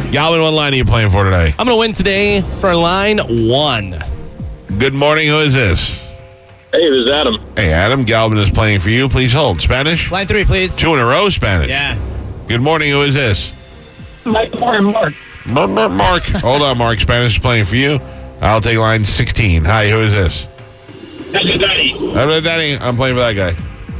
Galvin, what line are you playing for today? I'm going to win today for line 1. Good morning. Who is this? Hey, this is Adam. Hey, Adam. Galvin is playing for you. Please hold. Spanish? Line 3, please. 2 in a row, Spanish. Yeah. Good morning. Who is this? Mark. Mark. Hold on, Mark. Spanish is playing for you. I'll take line 16. Hi, who is this? Daddy. Daddy. I'm playing for that guy.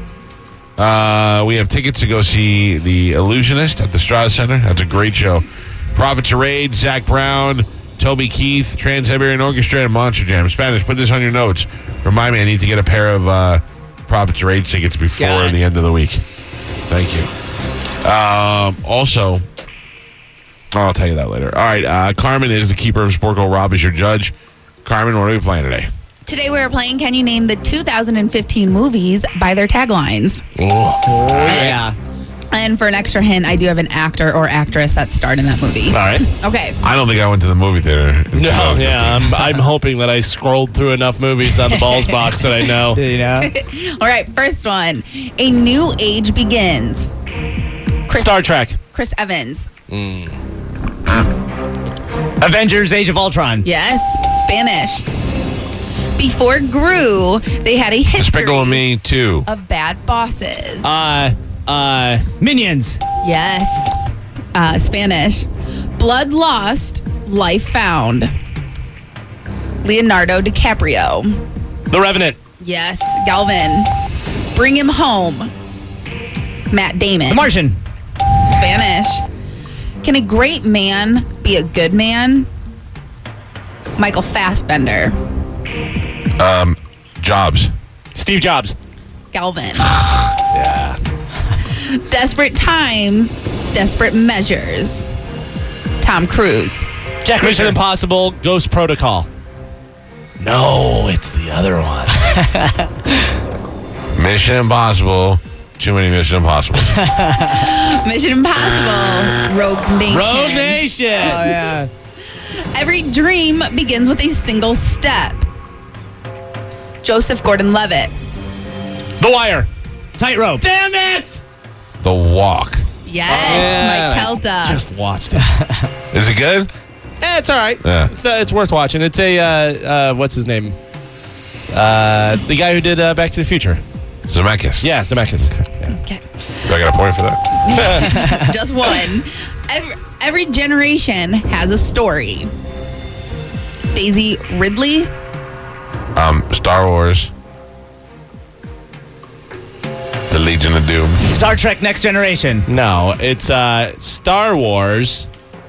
We have tickets to go see The Illusionist at the Strauss Center. That's a great show. Prophets of Rage, Zach Brown, Toby Keith, Trans-Siberian Orchestra, and Monster Jam. Spanish, put this on your notes. Remind me, I need to get a pair of Prophets of Rage tickets before the end of the week. Thank you. Also, I'll tell you that later. All right, Carmen is the keeper of Sporkle. Rob is your judge. Carmen, what are we playing today? Today we're playing Can You Name the 2015 Movies by their taglines? Oh, yeah. And for an extra hint, I do have an actor or actress that starred in that movie. All right. Okay. I don't think I went to the movie theater. No, yeah. I'm hoping that I scrolled through enough movies on the balls box that I know. You know? All right, first one. A New Age Begins. Star Trek. Chris Evans. Avengers: Age of Ultron. Yes. Spanish. Before Gru, they had a history Despicable Me, too. of bad bosses. Minions. Yes. Spanish. Blood Lost, Life Found. Leonardo DiCaprio. The Revenant. Yes. Galvin. Bring Him Home. Matt Damon. The Martian. Spanish. Can a great man be a good man? Michael Fassbender. Jobs. Steve Jobs. Galvin. Yeah. Desperate Times, Desperate Measures. Tom Cruise. Jack Mission Reacher. Impossible, Ghost Protocol. No, it's the other one. Mission Impossible. Too many Mission Impossibles. Mission Impossible, Rogue Nation. Rogue Nation. Oh, yeah. Every dream begins with a single step. Joseph Gordon-Levitt. The Wire. Tightrope. Damn it! The Walk. Yes, Mike Kelta. Just watched it. Is it good? It's all right. Yeah. It's worth watching. It's a, what's his name? The guy who did Back to the Future. Zemeckis. Yeah, Zemeckis. Yeah. Okay. Do I got a point for that? Just one. Every generation has a story. Daisy Ridley. Star Wars. The Legion of Doom. Star Trek: Next Generation. No, it's Star Wars.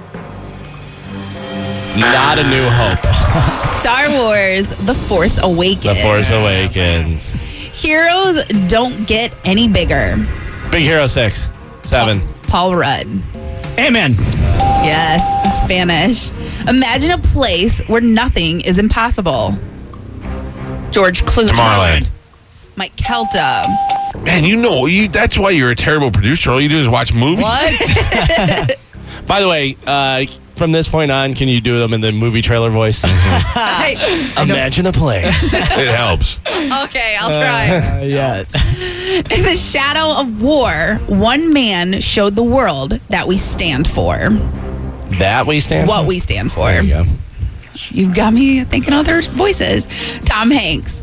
Not A New Hope. Star Wars, The Force Awakens. The Force Awakens. Heroes don't get any bigger. Big Hero 6. 7. Paul Rudd. Ant-Man. Yes, Spanish. Imagine a place where nothing is impossible. George Clooney. Tomorrowland. Mike Kelta. Man, that's why you're a terrible producer. All you do is watch movies. What? By the way, from this point on, can you do them in the movie trailer voice? Imagine a place. It helps. Okay, I'll try. Yes. In the shadow of war, one man showed the world that we stand for. That we stand What for? we stand for. There you go. You've got me thinking other voices. Tom Hanks.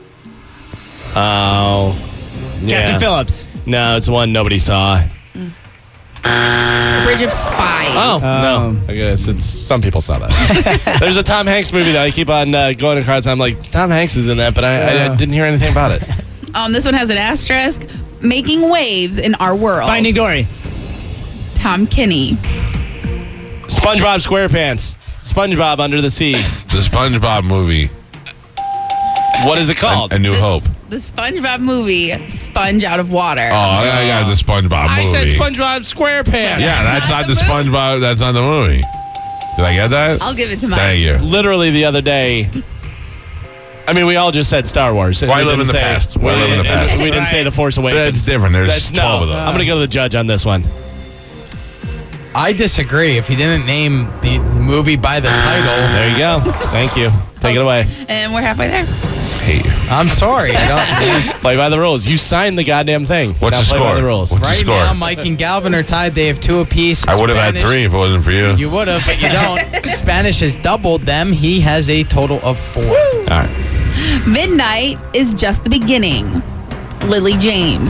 Oh. Yeah. Captain Phillips. No, it's the one nobody saw. Bridge of Spies. Oh, no. I guess some people saw that. There's a Tom Hanks movie that I keep on going across. I'm like, Tom Hanks is in that, but I didn't hear anything about it. This one has an asterisk. Making waves in our world. Finding Dory. Tom Kinney. SpongeBob SquarePants. SpongeBob Under the Sea. The SpongeBob movie. What is it called? A New Hope. The SpongeBob movie, Sponge Out of Water. Oh, I got the SpongeBob movie. I said SpongeBob SquarePants. Yeah, that's not not the the SpongeBob. That's not the movie. Did I get that? I'll give it to Mike. Thank you. Literally the other day. I mean, we all just said Star Wars. Why We live in didn't the say- past? Why live in the past? We didn't say The Force Awakens. That's different. There's 12 of them. I'm going to go to the judge on this one. I disagree. If he didn't name the movie by the title, There you go. Thank you. Take it away. And we're halfway there. hate you. I'm sorry. I don't. Play by the rules. You signed the goddamn thing. What's now the play score? by the rules. What's the Right score? now, Mike and Galvin are tied. They have 2 apiece. I would have had Spanish- 3 if it wasn't for you. You would have, but you don't. Spanish has doubled them. He has a total of 4. All right. Midnight is just the beginning. Lily James.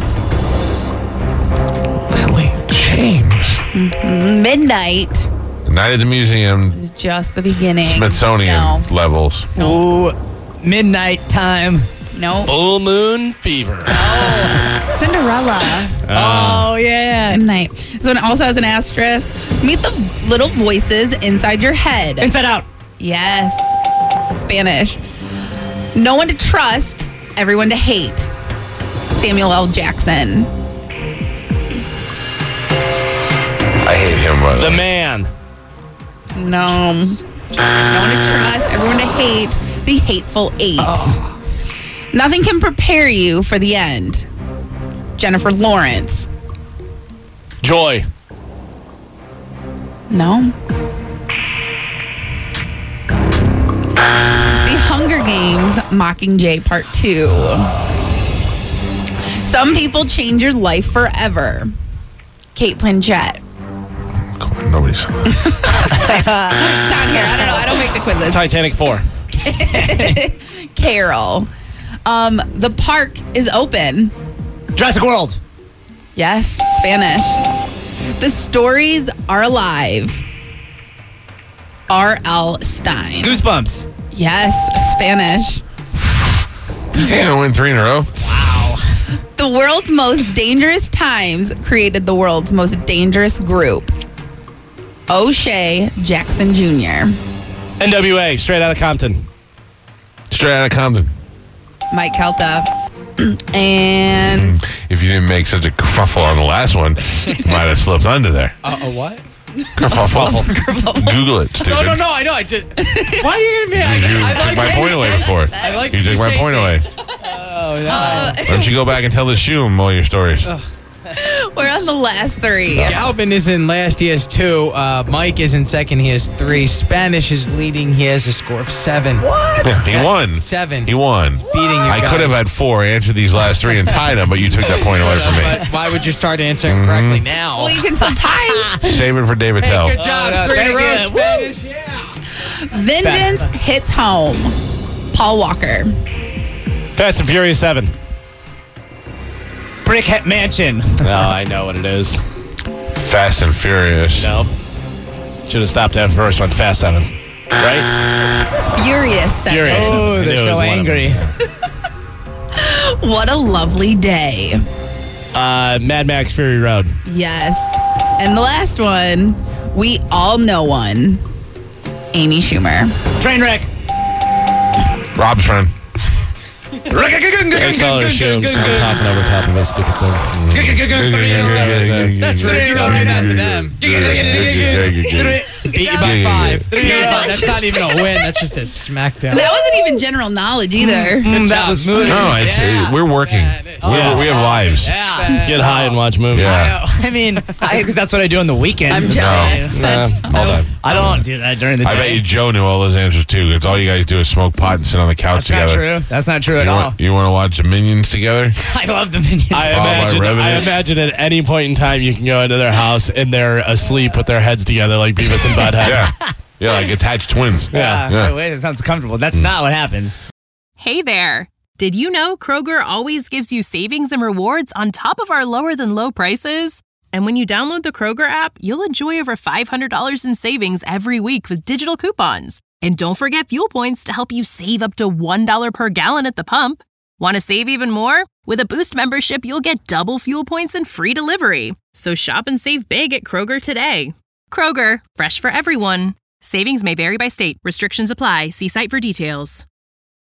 Lily James. Midnight Night at the Museum, is just the beginning. Smithsonian No. levels. Ooh, midnight time. No. Full moon fever. Cinderella. Oh, yeah. Midnight. This one also has an asterisk. Meet the little voices inside your head. Inside Out. Yes. Spanish. No one to trust, everyone to hate. Samuel L. Jackson. I hate him, by The way. Man. No. No one to trust, everyone to hate. The Hateful Eight. Nothing can prepare you for the end. Jennifer Lawrence. Joy. No. The Hunger Games Mockingjay Part 2. Some people change your life forever. Kate Blanchett. Nobody's. Down here. I don't know. I don't make the quizzes. Titanic 4. Carol. The park is open. Jurassic World. Yes, Spanish. The stories are alive. R.L. Stein. Goosebumps. Yes, Spanish. He's going to win 3 in a row. The world's most dangerous times created the world's most dangerous group. O'Shea Jackson Jr. NWA. Straight out of Compton. Straight out of Compton. Mike Kelta. And If you didn't make such a kerfuffle on the last one, you might have slipped under there. A what? Kerfuffle. Google it, stupid. No. I know. I just. Why are you gonna be? You took my point away before. I like You took my point away. Why don't you go back and tell the Shoom all your stories? we're on the last 3. Galvin is in last. He has 2. Mike is in second. He has 3. Spanish is leading. He has a score of 7. What? Yeah, he won. 7. He won. Beating you I guys. could have had 4, answered these last 3, and tied them, but you took that point away from me. But why would you start answering correctly now? Well, you can still tie. Save it for David Tell. Good job. no, 3 in a row. thank you. Spanish. Yeah. Vengeance hits home. Paul Walker. Fast and Furious 7. Brickhead Mansion. Oh, I know what it is. Fast and Furious. No. Should have stopped after the first one. Fast 7. Right? Furious 7. Furious. Oh, I knew they're it was so one of them. angry. What a lovely day. Mad Max Fury Road. Yes. And the last one, we all know one. Amy Schumer. Trainwreck. Rob's friend. Hey, call her Shooms. I'm talking over top of this stupid thing. That's right. You know, right after them. Beat you by 5. That's not even a win. That's just a smackdown. That wasn't even general knowledge either. That was moving. No, it's, we're working. Yeah. We have lives. Yeah. Get high and watch movies. Yeah. I mean, because that's what I do on the weekends. I'm So, jealous. All time. I don't do that during the day. I bet you Joe knew all those answers too. It's all you guys do is smoke pot and sit on the couch That's not together. true. That's not true at all. You want to watch the Minions together? I love the Minions. I Revenant. imagine at any point in time you can go into their house and they're asleep with their heads together like Beavis and Butthead. Yeah, like attached twins. Yeah. Wait, it sounds comfortable. That's not what happens. Hey there. Did you know Kroger always gives you savings and rewards on top of our lower than low prices? And when you download the Kroger app, you'll enjoy over $500 in savings every week with digital coupons. And don't forget fuel points to help you save up to $1 per gallon at the pump. Want to save even more? With a Boost membership, you'll get double fuel points and free delivery. So shop and save big at Kroger today. Kroger, fresh for everyone. Savings may vary by state. Restrictions apply. See site for details.